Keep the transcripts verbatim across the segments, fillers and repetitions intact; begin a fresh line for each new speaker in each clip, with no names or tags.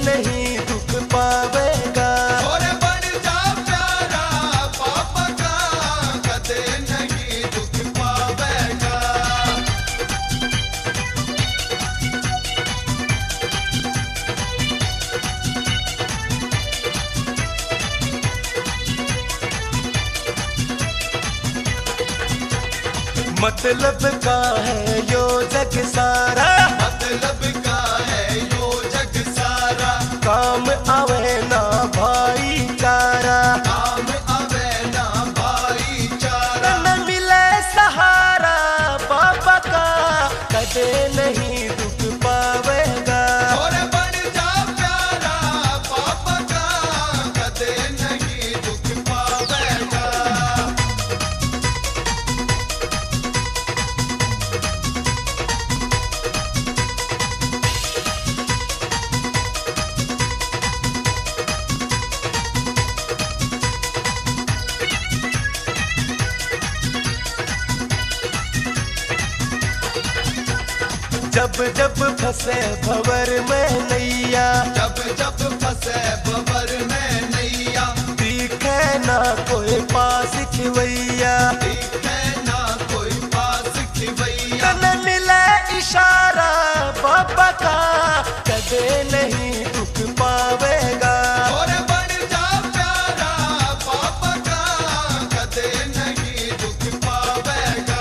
नहीं दुख पावेगा।
और बन जा प्यारा पापा का, कदे नहीं दुख पावेगा।
मतलब का है यो जग सारा,
मतलब का है यो जग सारा,
काम आवे ना भाईचारा।
काम आवे ना भाईचारा।
न मिले सहारा बाबा का, कदे नहीं दुख पावेगा।
और बन जा प्यारा पापा का, कदे नहीं दुख पावेगा।
जब जब फंसे भंवर में नैया,
जब जब फंसे भंवर में नैया,
दिखे ना कोई पास खिवैया।
दिखे ना कोई पास खिवैया।
न मिले इशारा बाबा का, कदे नहीं दुख पावेगा।
और बन जा प्यारा पापा का, कदे नहीं दुख पावेगा।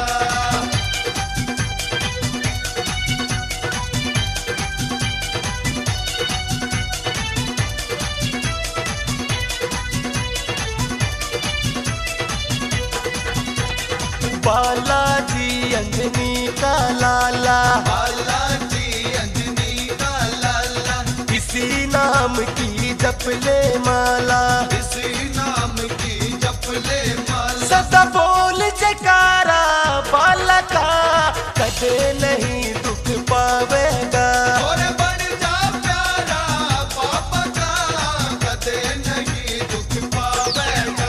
बालाजी अंजनी का लाला,
बालाजी अंजनी का लाला,
इसी नाम की जपले माला।
इसी नाम की जपले माला।
सदा बोल जयकारा बाला का, कदे नहीं दुख पावेगा।
और बन जा प्यारा पापा का, कदे नहीं दुख पावेगा।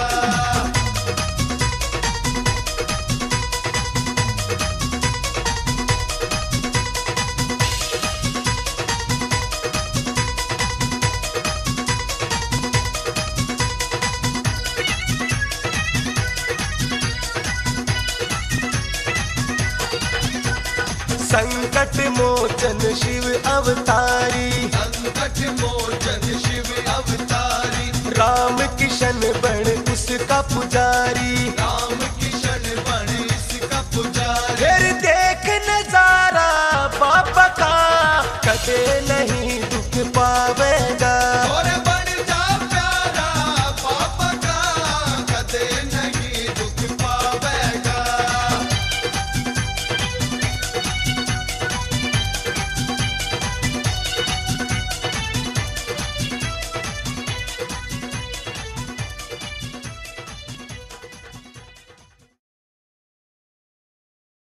संकट मोचन शिव अवतारी,
संकट मोचन शिव अवतारी,
राम किशन बन उसका पुजारी।
राम किशन बन इसका पुजारी।
फिर देख नजारा बाबा का, कदे नहीं दुख पावेगा।